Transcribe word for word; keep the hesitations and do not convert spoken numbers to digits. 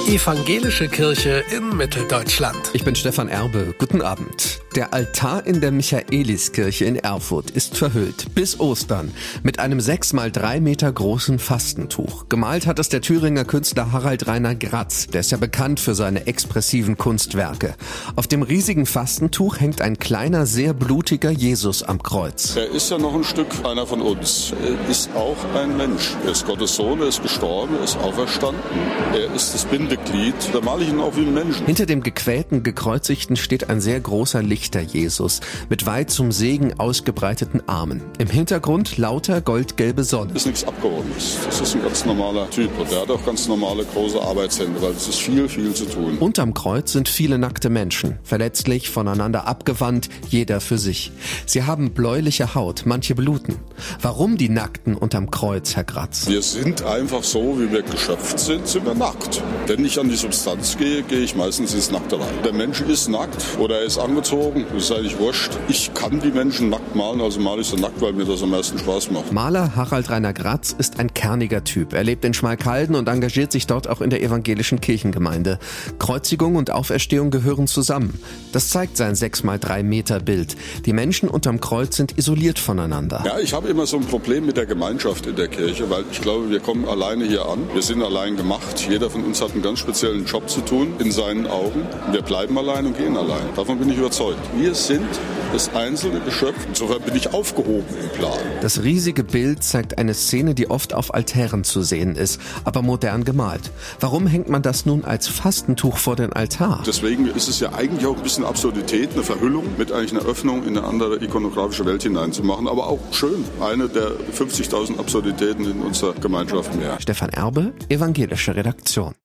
Evangelische Kirche in Mitteldeutschland. Ich bin Stefan Erbe. Guten Abend. Der Altar in der Michaeliskirche in Erfurt ist verhüllt bis Ostern mit einem sechs mal drei Meter großen Fastentuch. Gemalt hat es der Thüringer Künstler Harald Rainer Gratz. Der ist ja bekannt für seine expressiven Kunstwerke. Auf dem riesigen Fastentuch hängt ein kleiner, sehr blutiger Jesus am Kreuz. Er ist ja noch ein Stück einer von uns. Er ist auch ein Mensch. Er ist Gottes Sohn, er ist gestorben, er ist auferstanden. Er ist das Bindeglied. Da male ich ihn auch wie einen Menschen. Hinter dem gequälten Gekreuzigten steht ein sehr großer Lichter-Jesus mit weit zum Segen ausgebreiteten Armen. Im Hintergrund lauter goldgelbe Sonne. Das ist nichts Abgeordnetes. Das ist ein ganz normaler Typ. Und der hat auch ganz normale große Arbeitshände, weil es ist viel, viel zu tun. Unterm Kreuz sind viele nackte Menschen, verletzlich, voneinander abgewandt, jeder für sich. Sie haben bläuliche Haut, manche bluten. Warum die Nackten unterm Kreuz, Herr Gratz? Wir sind einfach so, wie wir geschöpft sind, sind wir nackt. Wenn ich an die Substanz gehe, gehe ich meistens ins Nackte rein. Der Mensch ist nackt oder er ist angezogen, das ist eigentlich wurscht. Ich kann die Menschen nackt malen, also male ich sie nackt, weil mir das am meisten Spaß macht. Maler Harald Rainer Gratz ist ein kerniger Typ. Er lebt in Schmalkalden und engagiert sich dort auch in der evangelischen Kirchengemeinde. Kreuzigung und Auferstehung gehören zusammen. Das zeigt sein sechs mal drei Meter Bild. Die Menschen unterm Kreuz sind isoliert voneinander. Ja, ich habe immer so ein Problem mit der Gemeinschaft in der Kirche, weil ich glaube, wir kommen alleine hier an. Wir sind allein gemacht. Jeder von uns hat einen ganz speziellen Job zu tun, in seinen Augen. Wir bleiben allein und gehen allein. Davon bin ich überzeugt. Wir sind das einzelne Geschöpf. Insofern bin ich aufgehoben im Plan. Das riesige Bild zeigt eine Szene, die oft auf Altären zu sehen ist, aber modern gemalt. Warum hängt man das nun als Fastentuch vor den Altar? Deswegen ist es ja eigentlich auch ein bisschen Absurdität, eine Verhüllung mit eigentlich einer Öffnung in eine andere ikonografische Welt hineinzumachen. Aber auch schön, eine der fünfzigtausend Absurditäten in unserer Gemeinschaft mehr. Stefan Erbe, evangelische Redaktion.